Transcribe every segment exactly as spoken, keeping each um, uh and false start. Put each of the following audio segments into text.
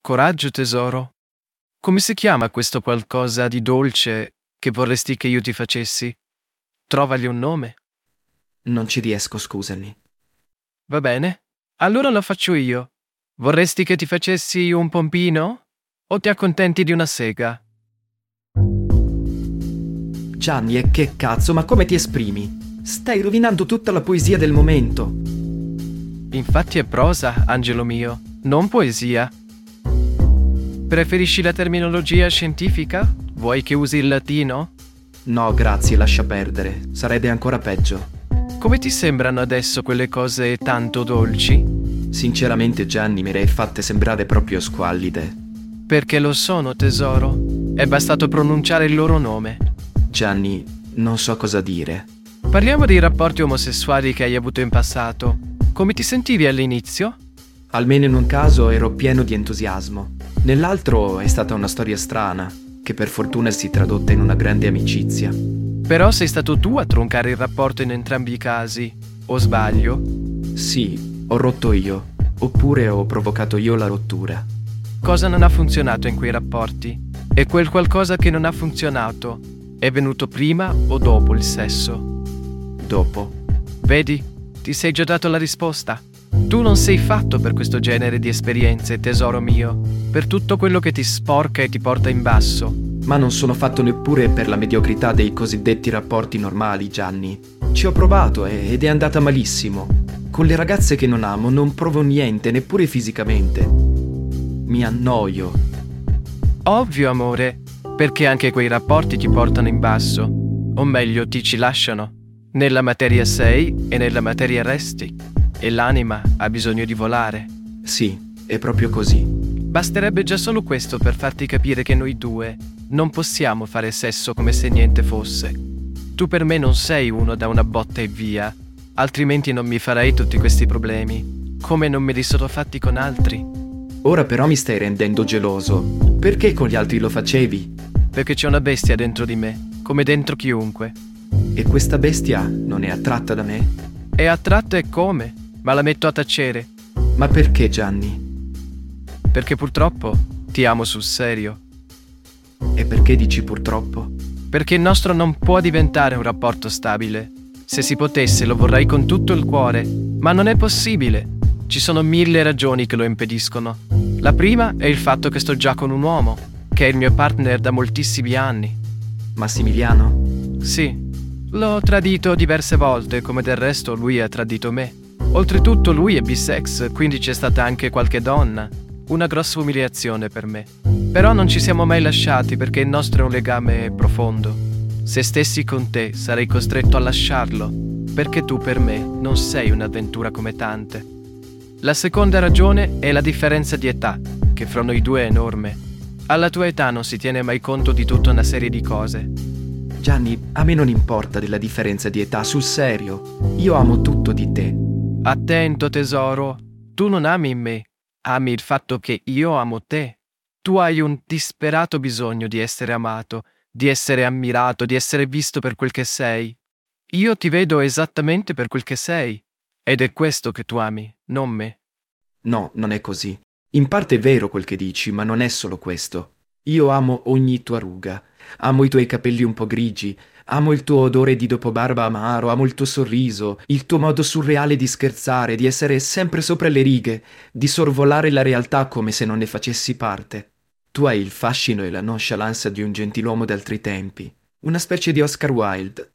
Coraggio, tesoro. Come si chiama questo qualcosa di dolce che vorresti che io ti facessi? Trovagli un nome. Non ci riesco, scusami. Va bene, allora lo faccio io. Vorresti che ti facessi un pompino? O ti accontenti di una sega? Gianni, e che cazzo, ma come ti esprimi? Stai rovinando tutta la poesia del momento. Infatti è prosa, angelo mio, non poesia. Preferisci la terminologia scientifica? Vuoi che usi il latino? No, grazie, lascia perdere. Sarebbe ancora peggio. Come ti sembrano adesso quelle cose tanto dolci? Sinceramente, Gianni, me le hai fatte sembrare proprio squallide. Perché lo sono, tesoro. È bastato pronunciare il loro nome. Gianni, non so cosa dire. Parliamo dei rapporti omosessuali che hai avuto in passato. Come ti sentivi all'inizio? Almeno in un caso ero pieno di entusiasmo. Nell'altro è stata una storia strana, che per fortuna si è tradotta in una grande amicizia. Però sei stato tu a troncare il rapporto in entrambi i casi, o sbaglio? Sì, ho rotto io, oppure ho provocato io la rottura. Cosa non ha funzionato in quei rapporti? E quel qualcosa che non ha funzionato è venuto prima o dopo il sesso? Dopo. Vedi, ti sei già dato la risposta. Tu non sei fatto per questo genere di esperienze, tesoro mio, per tutto quello che ti sporca e ti porta in basso. Ma non sono fatto neppure per la mediocrità dei cosiddetti rapporti normali, Gianni. Ci ho provato ed è andata malissimo. Con le ragazze che non amo non provo niente, neppure fisicamente. Mi annoio. Ovvio, amore, perché anche quei rapporti ti portano in basso. O meglio, ti ci lasciano. Nella materia sei e nella materia resti. E l'anima ha bisogno di volare. Sì, è proprio così. Basterebbe già solo questo per farti capire che noi due non possiamo fare sesso come se niente fosse. Tu per me non sei uno da una botta e via, altrimenti non mi farei tutti questi problemi, come non me li sono fatti con altri. Ora però mi stai rendendo geloso. Perché con gli altri lo facevi? Perché c'è una bestia dentro di me, come dentro chiunque. E questa bestia non è attratta da me? È attratta e come? Ma la metto a tacere. Ma perché, Gianni? Perché purtroppo ti amo sul serio. E perché dici purtroppo? Perché il nostro non può diventare un rapporto stabile. Se si potesse lo vorrei con tutto il cuore, ma non è possibile. Ci sono mille ragioni che lo impediscono. La prima è il fatto che sto già con un uomo, che è il mio partner da moltissimi anni. Massimiliano? Sì, l'ho tradito diverse volte, come del resto lui ha tradito me. Oltretutto lui è bisex, quindi c'è stata anche qualche donna. Una grossa umiliazione per me. Però non ci siamo mai lasciati perché il nostro è un legame profondo. Se stessi con te sarei costretto a lasciarlo, perché tu per me non sei un'avventura come tante. La seconda ragione è la differenza di età, che fra noi due è enorme. Alla tua età non si tiene mai conto di tutta una serie di cose. Gianni, a me non importa della differenza di età, sul serio. Io amo tutto di te. Attento, tesoro, tu non ami me, ami il fatto che io amo te. Tu hai un disperato bisogno di essere amato, di essere ammirato, di essere visto per quel che sei. Io ti vedo esattamente per quel che sei, ed è questo che tu ami, non me. No, non è così. In parte è vero quel che dici, ma non è solo questo. Io amo ogni tua ruga, amo i tuoi capelli un po' grigi, amo il tuo odore di dopobarba amaro, amo il tuo sorriso, il tuo modo surreale di scherzare, di essere sempre sopra le righe, di sorvolare la realtà come se non ne facessi parte. Tu hai il fascino e la nonchalance di un gentiluomo d'altri tempi, una specie di Oscar Wilde.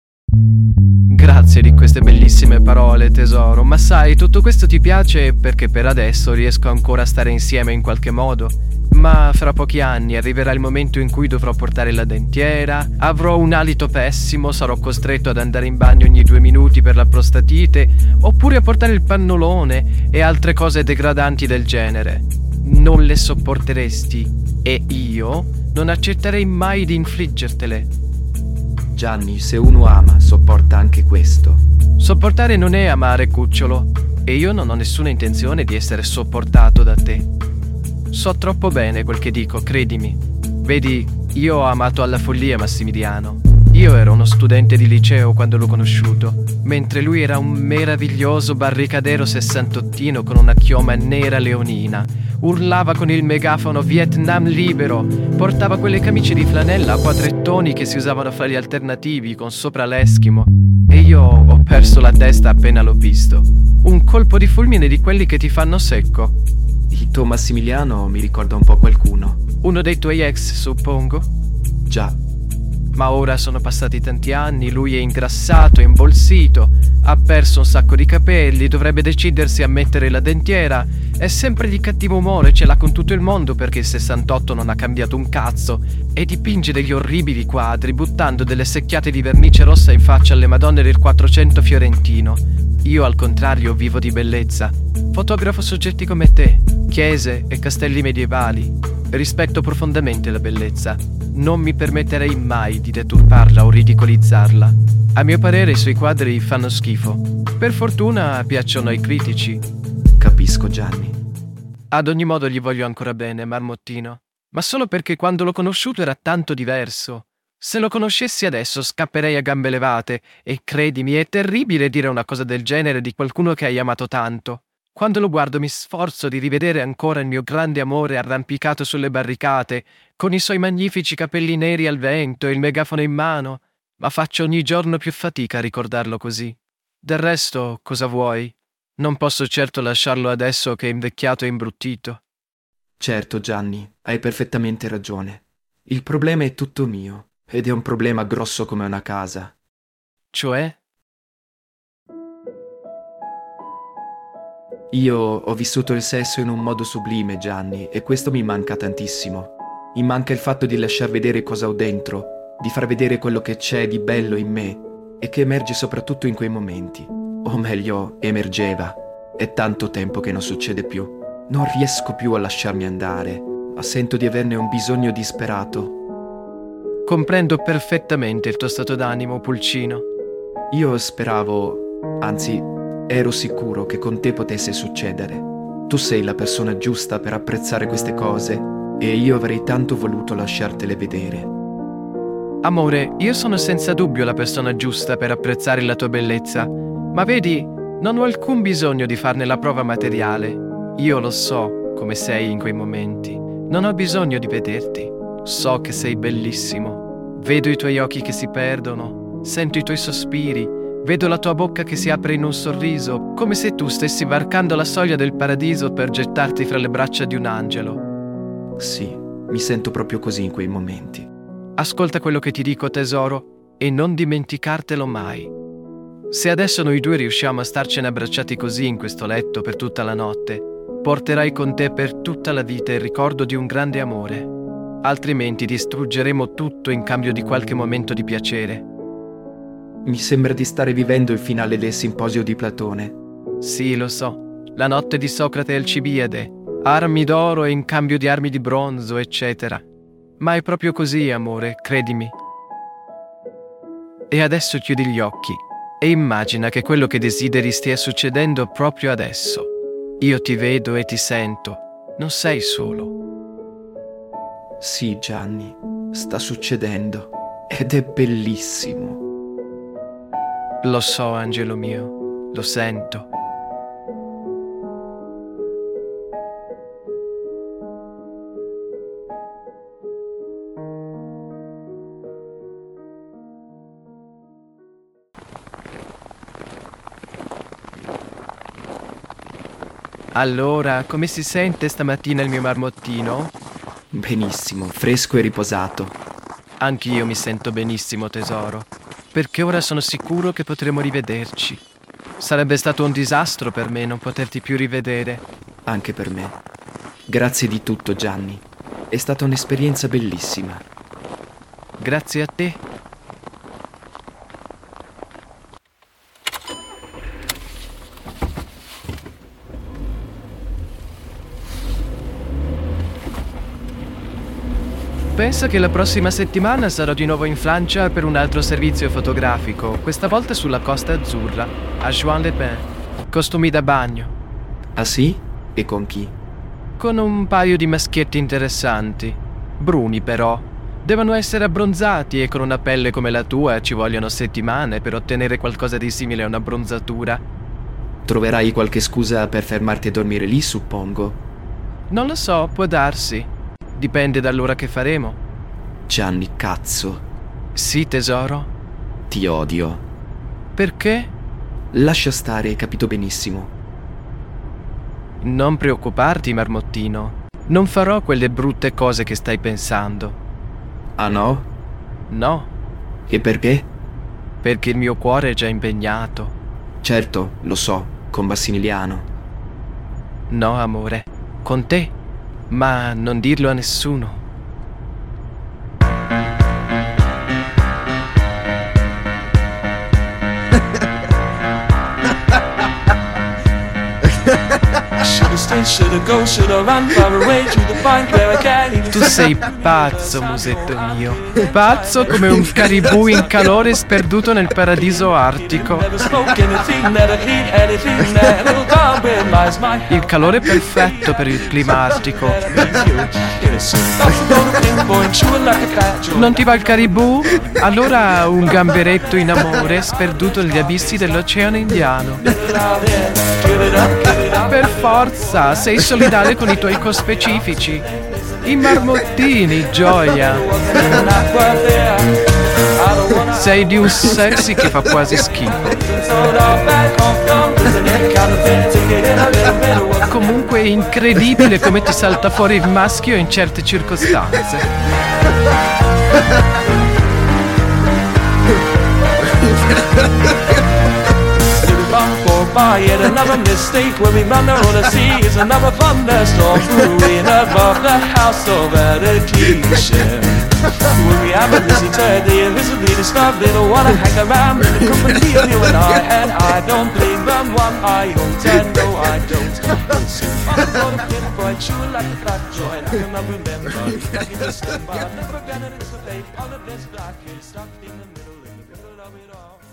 Grazie di queste bellissime parole, tesoro, ma sai, tutto questo ti piace perché per adesso riesco ancora a stare insieme in qualche modo. Ma fra pochi anni arriverà il momento in cui dovrò portare la dentiera, avrò un alito pessimo, sarò costretto ad andare in bagno ogni due minuti per la prostatite, oppure a portare il pannolone e altre cose degradanti del genere. Non le sopporteresti e io non accetterei mai di infliggertele. Gianni, se uno ama, sopporta anche questo. Sopportare non è amare, cucciolo, e io non ho nessuna intenzione di essere sopportato da te. So troppo bene quel che dico, credimi. Vedi, io ho amato alla follia Massimiliano. Io ero uno studente di liceo quando l'ho conosciuto. mentre lui era un meraviglioso barricadero sessantottino con una chioma nera leonina. Urlava con il megafono Vietnam libero, portava quelle camicie di flanella a quadrettoni che si usavano fra gli alternativi con sopra l'Eskimo, e io ho perso la testa appena l'ho visto. Un colpo di fulmine di quelli che ti fanno secco. Il tuo Massimiliano mi ricorda un po' qualcuno. Uno dei tuoi ex, suppongo? Già. Ma ora sono passati tanti anni, lui è ingrassato, imbolsito, ha perso un sacco di capelli, dovrebbe decidersi a mettere la dentiera, è sempre di cattivo umore, ce l'ha con tutto il mondo perché il sessantotto non ha cambiato un cazzo, e dipinge degli orribili quadri buttando delle secchiate di vernice rossa in faccia alle Madonne del Quattrocento fiorentino. Io al contrario vivo di bellezza, fotografo soggetti come te, chiese e castelli medievali, rispetto profondamente la bellezza. Non mi permetterei mai di deturparla o ridicolizzarla. A mio parere i suoi quadri fanno schifo. Per fortuna piacciono ai critici. Capisco, Gianni. Ad ogni modo gli voglio ancora bene, Marmottino. Ma solo perché quando l'ho conosciuto era tanto diverso. Se lo conoscessi adesso scapperei a gambe levate, e credimi, è terribile dire una cosa del genere di qualcuno che hai amato tanto. Quando lo guardo mi sforzo di rivedere ancora il mio grande amore arrampicato sulle barricate, con i suoi magnifici capelli neri al vento e il megafono in mano, ma faccio ogni giorno più fatica a ricordarlo così. Del resto, cosa vuoi? Non posso certo lasciarlo adesso che è invecchiato e imbruttito. Certo, Gianni, hai perfettamente ragione. Il problema è tutto mio, ed è un problema grosso come una casa. Cioè? Io ho vissuto il sesso in un modo sublime, Gianni, e questo mi manca tantissimo. Mi manca il fatto di lasciar vedere cosa ho dentro, di far vedere quello che c'è di bello in me e che emerge soprattutto in quei momenti. O meglio, emergeva. È tanto tempo che non succede più. Non riesco più a lasciarmi andare, ma sento di averne un bisogno disperato. Comprendo perfettamente il tuo stato d'animo, Pulcino. Io speravo, anzi, ero sicuro che con te potesse succedere. Tu sei la persona giusta per apprezzare queste cose e io avrei tanto voluto lasciartele vedere. Amore, io sono senza dubbio la persona giusta per apprezzare la tua bellezza, ma vedi, non ho alcun bisogno di farne la prova materiale. Io lo so come sei in quei momenti. Non ho bisogno di vederti. So che sei bellissimo. Vedo i tuoi occhi che si perdono, sento i tuoi sospiri, vedo la tua bocca che si apre in un sorriso, come se tu stessi varcando la soglia del paradiso per gettarti fra le braccia di un angelo. Sì, mi sento proprio così in quei momenti. Ascolta quello che ti dico, tesoro, e non dimenticartelo mai. Se adesso noi due riusciamo a starcene abbracciati così in questo letto per tutta la notte, porterai con te per tutta la vita il ricordo di un grande amore. Altrimenti distruggeremo tutto in cambio di qualche momento di piacere. Mi sembra di stare vivendo il finale del simposio di Platone. Sì, lo so. La notte di Socrate e Alcibiade. Armi d'oro in cambio di armi di bronzo, eccetera. Ma è proprio così, amore, credimi. E adesso chiudi gli occhi e immagina che quello che desideri stia succedendo proprio adesso. Io ti vedo e ti sento. Non sei solo. Sì, Gianni, sta succedendo. Ed è bellissimo. Lo so, angelo mio, lo sento. Allora, come si sente stamattina il mio marmottino? Benissimo, fresco e riposato. Anch'io mi sento benissimo, tesoro, perché ora sono sicuro che potremo rivederci. Sarebbe stato un disastro per me non poterti più rivedere. Anche per me. Grazie di tutto, Gianni. È stata un'esperienza bellissima. Grazie a te. Penso che la prossima settimana sarò di nuovo in Francia per un altro servizio fotografico, questa volta sulla Costa Azzurra, a Juan-les-Pins. Costumi da bagno. Ah sì? E con chi? Con un paio di maschietti interessanti. Bruni però. Devono essere abbronzati e con una pelle come la tua ci vogliono settimane per ottenere qualcosa di simile a una bronzatura. Troverai qualche scusa per fermarti a dormire lì, suppongo. Non lo so, può darsi. Dipende dall'ora che faremo. Gianni, cazzo. Sì, tesoro. Ti odio. Perché? Lascia stare, hai capito benissimo. Non preoccuparti, marmottino. Non farò quelle brutte cose che stai pensando. Ah no? No, E perché? perché il mio cuore è già impegnato. Certo, lo so, con Massimiliano. No, amore, con te. Ma non dirlo a nessuno. Tu sei pazzo, musetto mio. Pazzo come un caribou in calore sperduto nel paradiso artico. Il calore perfetto per il clima artico. Non ti va il caribou? Allora un gamberetto in amore sperduto negli abissi dell'Oceano Indiano. Per forza, sei solidale con i tuoi cospecifici. I marmottini, gioia. Sei di un sexy che fa quasi schifo. Comunque è incredibile come ti salta fuori il maschio in certe circostanze. By yet another mistake when we run the road to sea is another thunderstorm brewing above the house of education. When we have a busy turday, invisibly disturbed, they don't wanna hang around in the company of you and I, and I don't blame them one iota, no I don't. I'm gonna pinpoint you like a fat joint, I cannot remember, like in December, never again it is the fate, all of this black is stuck in the middle, in the middle of it all.